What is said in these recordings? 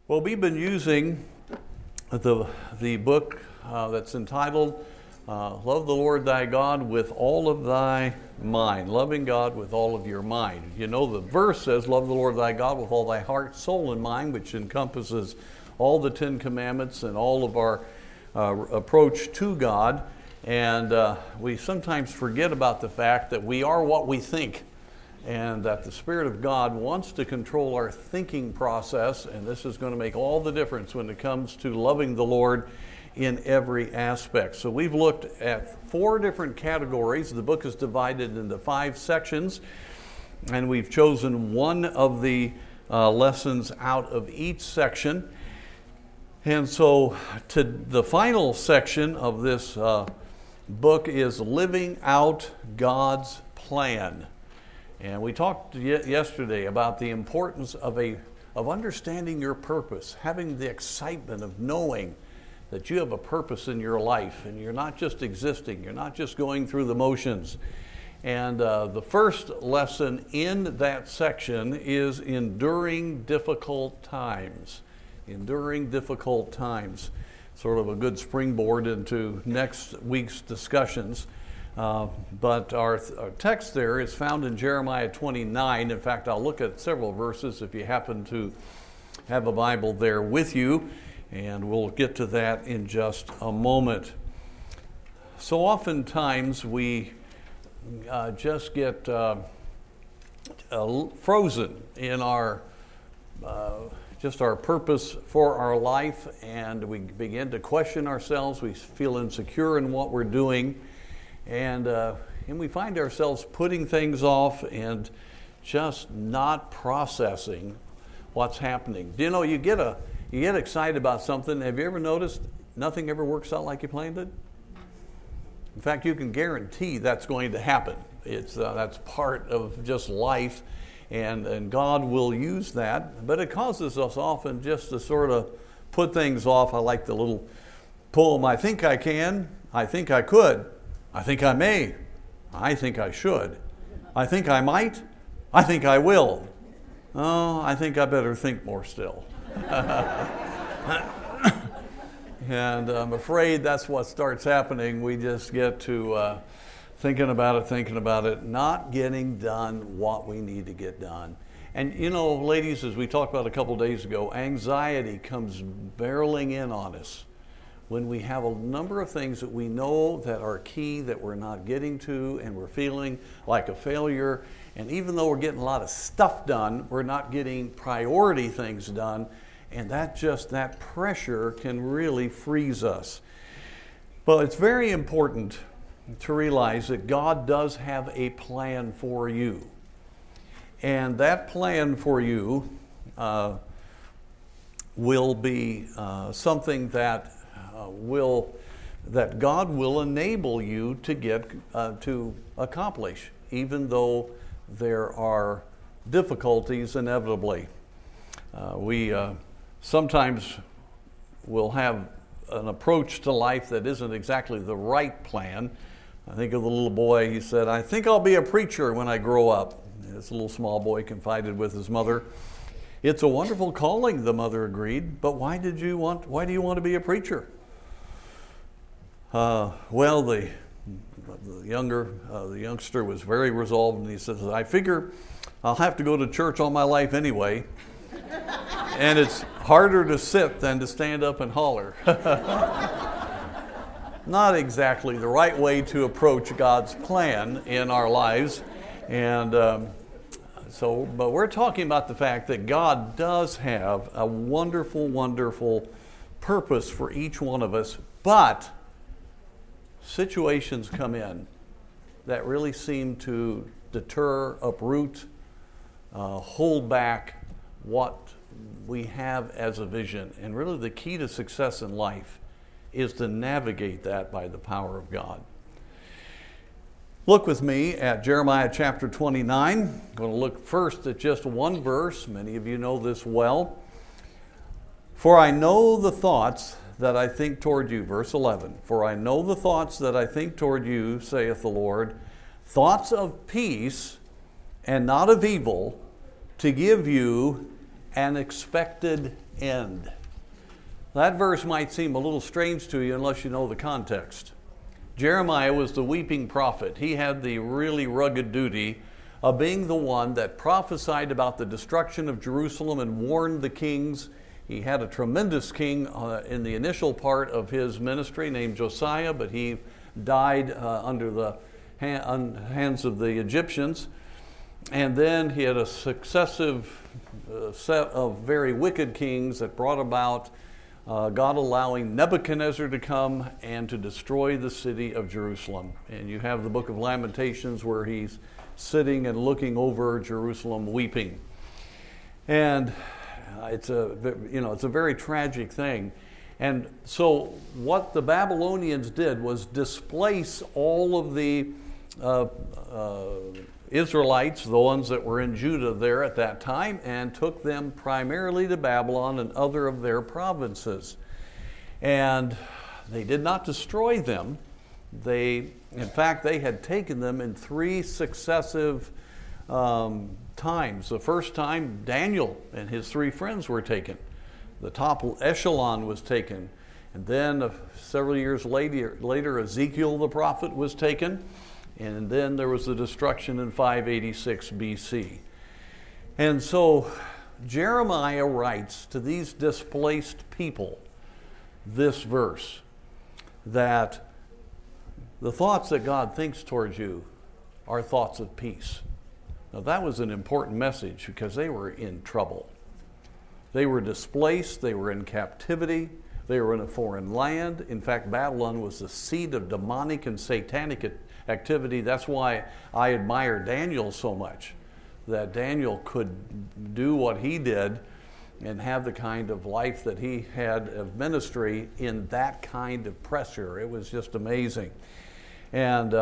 Well, we've been using the book that's entitled Love the Lord Thy God with all of thy mind, loving God with all of your mind. You know, the verse says, love the Lord thy God with all thy heart, soul, and mind, which encompasses all the Ten Commandments and all of our approach to God. And we sometimes forget about the fact that we are what we think, and that the Spirit of God wants to control our thinking process, and this is going to make all the difference when it comes to loving the Lord in every aspect. So we've looked at 4 different categories. The book is divided into 5 sections, and we've chosen one of the lessons out of each section. And so to the final section of this book is living out God's plan. And we talked yesterday about the importance of understanding your purpose, having the excitement of knowing that you have a purpose in your life, and you're not just existing, you're not just going through the motions. And the first lesson in that section is enduring difficult times. Enduring difficult times. Sort of a good springboard into next week's discussions. But our text there is found in Jeremiah 29. In fact, I'll look at several verses if you happen to have a Bible there with you, and we'll get to that in just a moment. So oftentimes we just get frozen in our purpose for our life, and we begin to question ourselves. We feel insecure in what we're doing. And we find ourselves putting things off and just not processing what's happening. Do you know, you get excited about something. Have you ever noticed nothing ever works out like you planned it? In fact, you can guarantee that's going to happen. That's part of just life, and God will use that. But it causes us often just to sort of put things off. I like the little poem, I think I can, I think I could, I think I may, I think I should, I think I might, I think I will. Oh, I think I better think more still. And I'm afraid that's what starts happening. We just get to thinking about it, not getting done what we need to get done. And you know, ladies, as we talked about a couple days ago, anxiety comes barreling in on us when we have a number of things that we know that are key that we're not getting to, and we're feeling like a failure. And even though we're getting a lot of stuff done, we're not getting priority things done. And that pressure can really freeze us. But it's very important to realize that God does have a plan for you. And that plan for you will be something that God will enable you to accomplish, even though there are difficulties inevitably. We sometimes will have an approach to life that isn't exactly the right plan. I think of the little boy, he said, I think I'll be a preacher when I grow up. This little small boy confided with his mother. It's a wonderful calling, the mother agreed, but why do you want to be a preacher? Well, the youngster was very resolved, and he says, I figure I'll have to go to church all my life anyway, and it's harder to sit than to stand up and holler. Not exactly the right way to approach God's plan in our lives. And but we're talking about the fact that God does have a wonderful, wonderful purpose for each one of us, but situations come in that really seem to deter, uproot, hold back what we have as a vision. And really the key to success in life is to navigate that by the power of God. Look with me at Jeremiah chapter 29. I'm going to look first at just one verse. Many of you know this well. For I know the thoughts that I think toward you. Verse 11. For I know the thoughts that I think toward you, saith the Lord, thoughts of peace and not of evil, to give you an expected end. That verse might seem a little strange to you unless you know the context. Jeremiah was the weeping prophet. He had the really rugged duty of being the one that prophesied about the destruction of Jerusalem and warned the kings. He had a tremendous king in the initial part of his ministry named Josiah, but he died under the hands of the Egyptians. And then he had a successive set of very wicked kings that brought about God allowing Nebuchadnezzar to come and to destroy the city of Jerusalem. And you have the book of Lamentations where he's sitting and looking over Jerusalem weeping. And it's a very tragic thing. And so what the Babylonians did was displace all of the Israelites, the ones that were in Judah there at that time, and took them primarily to Babylon and other of their provinces. And they did not destroy them. In fact, they had taken them in 3 successive times. The first time, Daniel and his 3 friends were taken. The top echelon was taken. And then several years later, Ezekiel the prophet was taken. And then there was the destruction in 586 BC. And so Jeremiah writes to these displaced people this verse, that the thoughts that God thinks towards you are thoughts of peace. Now that was an important message because they were in trouble. They were displaced, they were in captivity, they were in a foreign land. In fact, Babylon was the seat of demonic and satanic activity. That's why I admire Daniel so much, that Daniel could do what he did and have the kind of life that he had of ministry in that kind of pressure. It was just amazing. And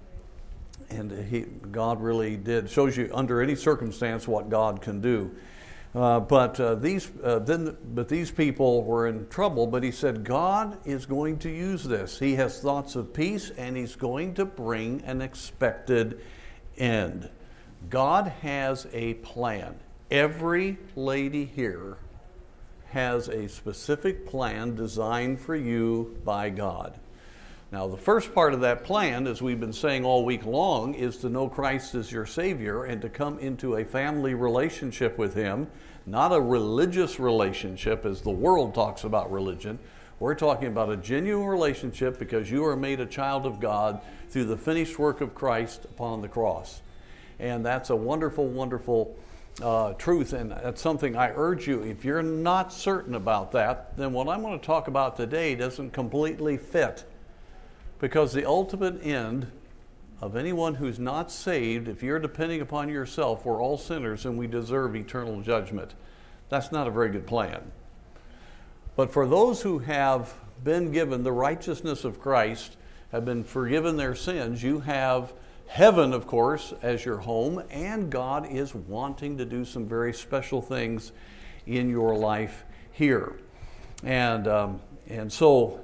God really did. Shows you under any circumstance what God can do. But these people were in trouble, but he said God is going to use this. He has thoughts of peace, and he's going to bring an expected end. God has a plan. Every lady here has a specific plan designed for you by God. Now, the first part of that plan, as we've been saying all week long, is to know Christ as your Savior and to come into a family relationship with him, not a religious relationship as the world talks about religion. We're talking about a genuine relationship because you are made a child of God through the finished work of Christ upon the cross. And that's a wonderful, wonderful truth, and that's something I urge you. If you're not certain about that, then what I'm going to talk about today doesn't completely fit. Because the ultimate end of anyone who's not saved, if you're depending upon yourself, we're all sinners and we deserve eternal judgment. That's not a very good plan. But for those who have been given the righteousness of Christ, have been forgiven their sins, you have heaven, of course, as your home, and God is wanting to do some very special things in your life here. And so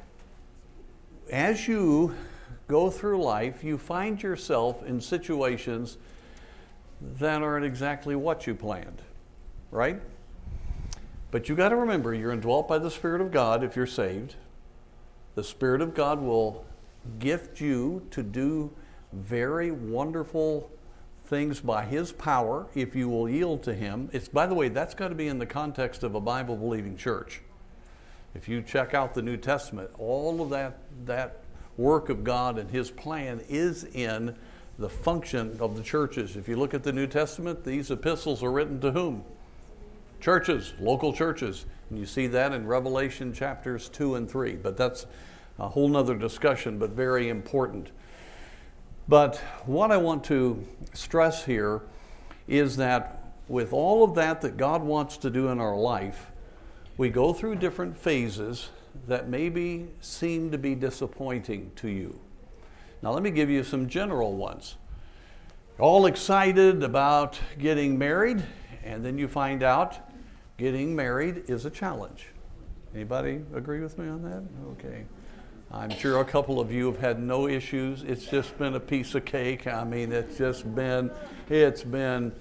as you go through life, you find yourself in situations that aren't exactly what you planned, right? But you got to remember, you're indwelt by the Spirit of God if you're saved. The Spirit of God will gift you to do very wonderful things by his power if you will yield to him. By the way, that's got to be in the context of a Bible-believing church. If you check out the New Testament, all of that work of God and his plan is in the function of the churches. If you look at the New Testament, these epistles are written to whom? Churches, local churches. And you see that in Revelation chapters 2 and 3. But that's a whole nother discussion, but very important. But what I want to stress here is that with all of that God wants to do in our life, we go through different phases that maybe seem to be disappointing to you. Now let me give you some general ones. All excited about getting married, and then you find out getting married is a challenge. Anybody agree with me on that? Okay. I'm sure a couple of you have had no issues. It's just been a piece of cake. I mean, it's been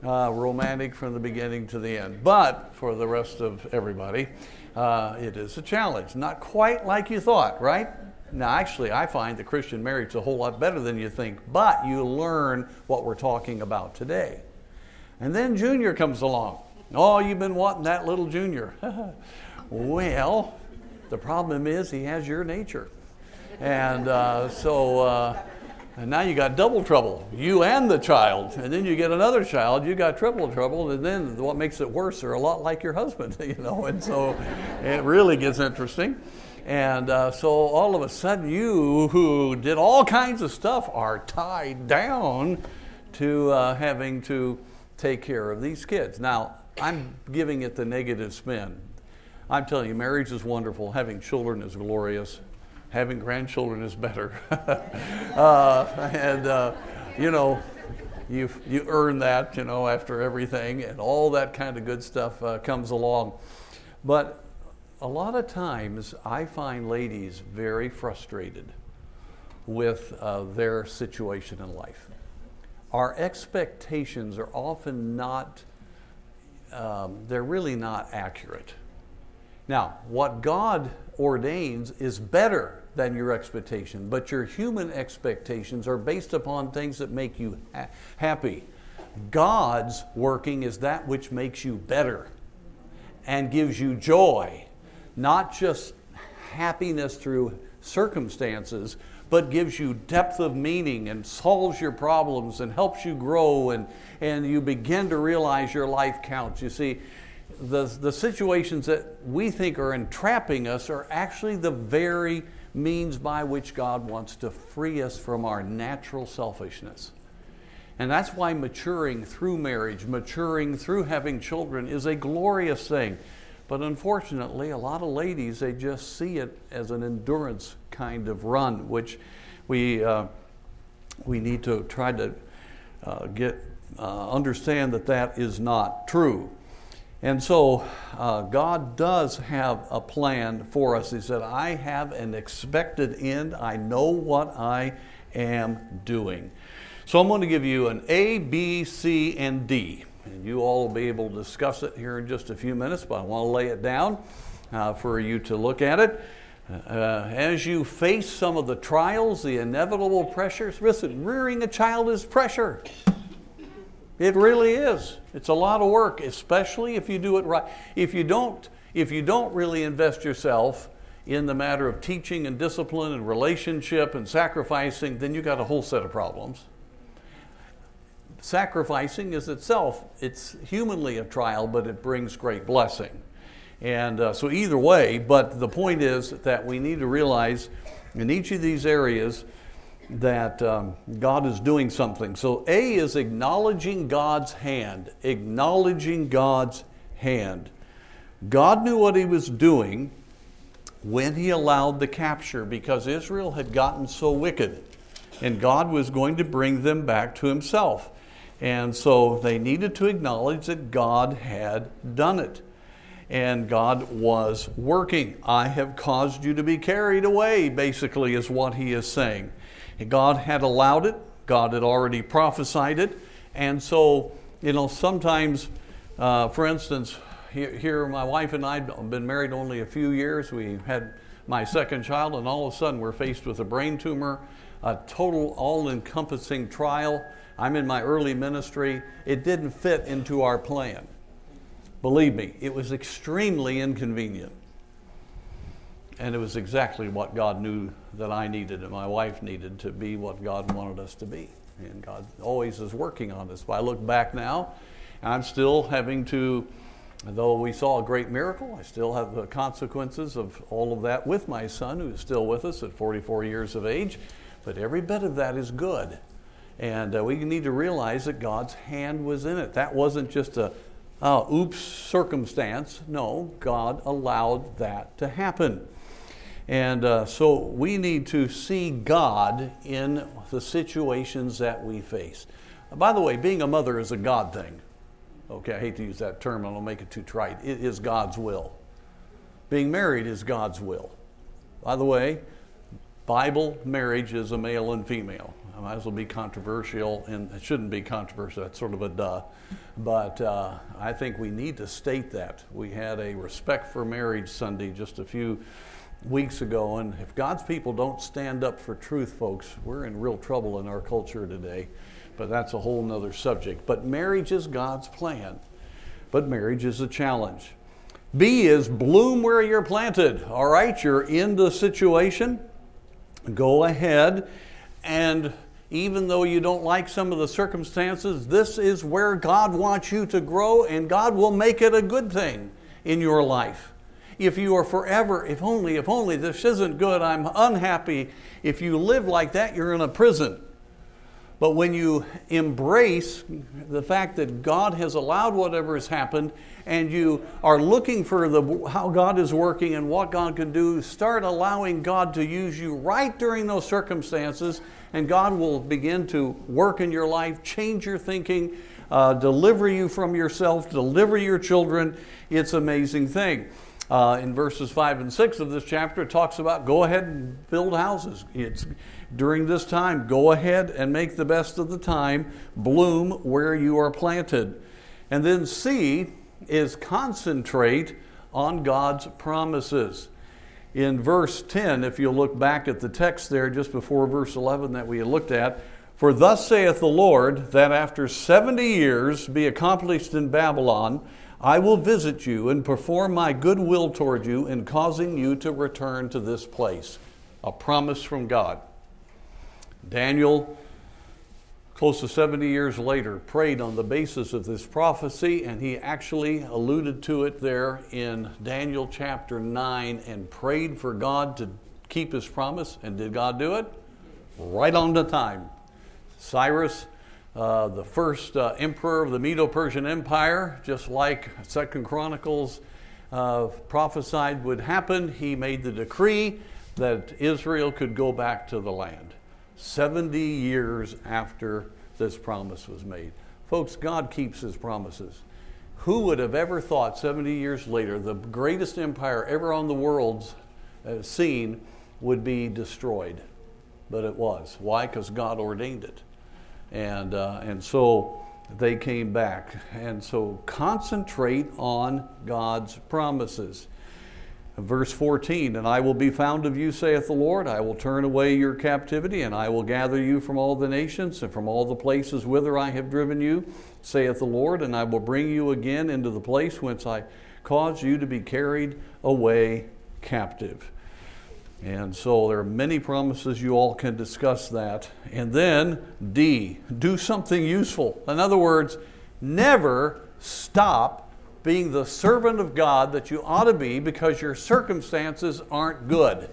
romantic from the beginning to the end. But for the rest of everybody, it is a challenge. Not quite like you thought, right? Now, actually, I find the Christian marriage is a whole lot better than you think, but you learn what we're talking about today. And then Junior comes along. Oh, you've been wanting that little Junior. Well, the problem is he has your nature. And and now you got double trouble, you and the child. And then you get another child, you got triple trouble. And then what makes it worse, they're a lot like your husband, And so it really gets interesting. And so all of a sudden, you who did all kinds of stuff are tied down to having to take care of these kids. Now, I'm giving it the negative spin. I'm telling you, marriage is wonderful. Having children is glorious. Having grandchildren is better. You earn that, after everything, and all that kind of good stuff comes along. But a lot of times, I find ladies very frustrated with their situation in life. Our expectations are often not, they're really not accurate. Now, what God ordains is better than your expectation, but your human expectations are based upon things that make you happy. God's working is that which makes you better and gives you joy, not just happiness through circumstances, but gives you depth of meaning and solves your problems and helps you grow, and you begin to realize your life counts. You see, the situations that we think are entrapping us are actually the very means by which God wants to free us from our natural selfishness. And that's why maturing through marriage, maturing through having children is a glorious thing. But unfortunately, a lot of ladies, they just see it as an endurance kind of run, which we need to try to understand that is not true. And so God does have a plan for us. He said, I have an expected end. I know what I am doing. So I'm going to give you an A, B, C, and D. And you all will be able to discuss it here in just a few minutes, but I want to lay it down for you to look at it. As you face some of the trials, the inevitable pressures, listen, rearing a child is pressure. It really is. It's a lot of work, especially if you do it right. If you don't really invest yourself in the matter of teaching and discipline and relationship and sacrificing, then you got a whole set of problems. Sacrificing is itself, it's humanly a trial, but it brings great blessing. And so either way, but the point is that we need to realize in each of these areas that God is doing something. So A is acknowledging God's hand. Acknowledging God's hand. God knew what he was doing when he allowed the capture, because Israel had gotten so wicked. And God was going to bring them back to himself. And so they needed to acknowledge that God had done it. And God was working. I have caused you to be carried away, basically, is what he is saying. God had allowed it. God had already prophesied it. And so, sometimes, for instance, here my wife and I have been married only a few years. We had my second child, and all of a sudden we're faced with a brain tumor, a total all-encompassing trial. I'm in my early ministry. It didn't fit into our plan. Believe me, it was extremely inconvenient. And it was exactly what God knew that I needed and my wife needed to be what God wanted us to be. And God always is working on this. But I look back now, I'm still having to, though we saw a great miracle, I still have the consequences of all of that with my son, who is still with us at 44 years of age. But every bit of that is good. And we need to realize that God's hand was in it. That wasn't just a oops circumstance. No, God allowed that to happen. And so we need to see God in the situations that we face. By the way, being a mother is a God thing. Okay, I hate to use that term, I don't make it too trite. It is God's will. Being married is God's will. By the way, Bible marriage is a male and female. I might as well be controversial, and it shouldn't be controversial, that's sort of a duh. But I think we need to state that. We had a Respect for Marriage Sunday just a few weeks ago, and if God's people don't stand up for truth, folks, we're in real trouble in our culture today. But that's a whole nother subject. But marriage is God's plan. But marriage is a challenge. B is bloom where you're planted. All right, you're in the situation. Go ahead, and even though you don't like some of the circumstances, this is where God wants you to grow, and God will make it a good thing in your life. If you are forever, if only, this isn't good, I'm unhappy. If you live like that, you're in a prison. But when you embrace the fact that God has allowed whatever has happened, and you are looking for how God is working and what God can do, start allowing God to use you right during those circumstances, and God will begin to work in your life, change your thinking, deliver you from yourself, deliver your children. It's an amazing thing. In verses 5 and 6 of this chapter, it talks about go ahead and build houses. It's during this time, go ahead and make the best of the time. Bloom where you are planted. And then C is concentrate on God's promises. In verse 10, if you look back at the text there just before verse 11 that we had looked at, for thus saith the Lord, that after 70 years be accomplished in Babylon, I will visit you and perform my good will toward you in causing you to return to this place. A promise from God. Daniel, close to 70 years later, prayed on the basis of this prophecy, and he actually alluded to it there in Daniel chapter 9 and prayed for God to keep his promise. And did God do it? Right on the time. Cyrus, the first emperor of the Medo-Persian Empire, just like 2 Chronicles prophesied would happen, he made the decree that Israel could go back to the land. 70 years after this promise was made. Folks, God keeps his promises. Who would have ever thought 70 years later the greatest empire ever on the world's scene would be destroyed? But it was. Why? Because God ordained it. And so they came back. And so concentrate on God's promises. Verse 14, and I will be found of you, saith the Lord. I will turn away your captivity, and I will gather you from all the nations and from all the places whither I have driven you, saith the Lord, and I will bring you again into the place whence I caused you to be carried away captive. And so there are many promises. You all can discuss that. And then D, do something useful. In other words, never stop being the servant of God that you ought to be because your circumstances aren't good.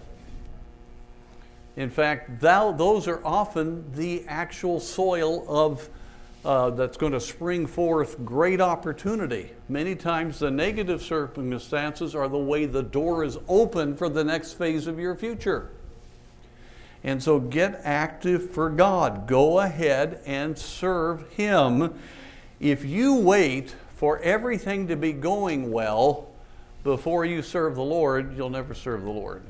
In fact, those are often the actual soil of that's going to spring forth great opportunity. Many times the negative circumstances are the way the door is open for the next phase of your future. And so get active for God. Go ahead and serve Him. If you wait for everything to be going well before you serve the Lord, you'll never serve the Lord.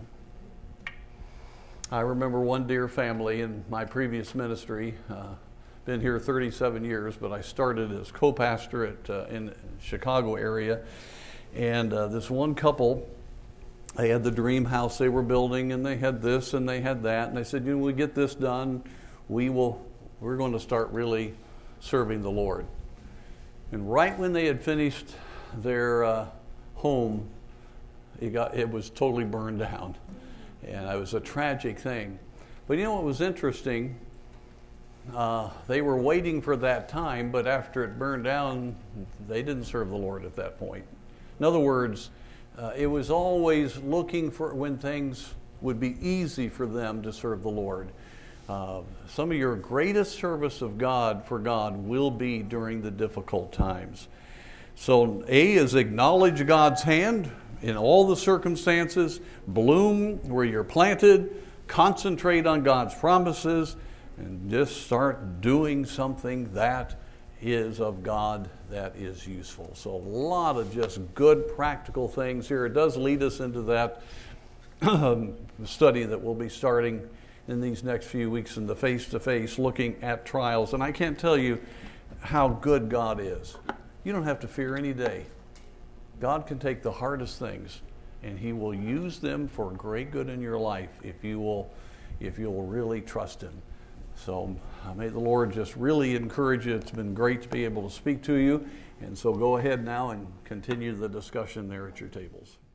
I remember one dear family in my previous ministry, been here 37 years, but I started as co-pastor in the Chicago area. And this one couple, they had the dream house they were building, and they had this and they had that. And they said, we get this done, we're going to start really serving the Lord. And right when they had finished their home, it was totally burned down. And it was a tragic thing. But you know what was interesting? They were waiting for that time, but after it burned down, they didn't serve the Lord at that point. In other words, it was always looking for when things would be easy for them to serve the Lord. Some of your greatest service of God for God will be during the difficult times. So A is acknowledge God's hand in all the circumstances, bloom where you're planted, concentrate on God's promises, and just start doing something that is of God that is useful. So a lot of just good practical things here. It does lead us into that study that we'll be starting in these next few weeks in the face-to-face, looking at trials. And I can't tell you how good God is. You don't have to fear any day. God can take the hardest things, and He will use them for great good in your life if you will really trust Him. So may the Lord just really encourage you. It's been great to be able to speak to you. And so go ahead now and continue the discussion there at your tables.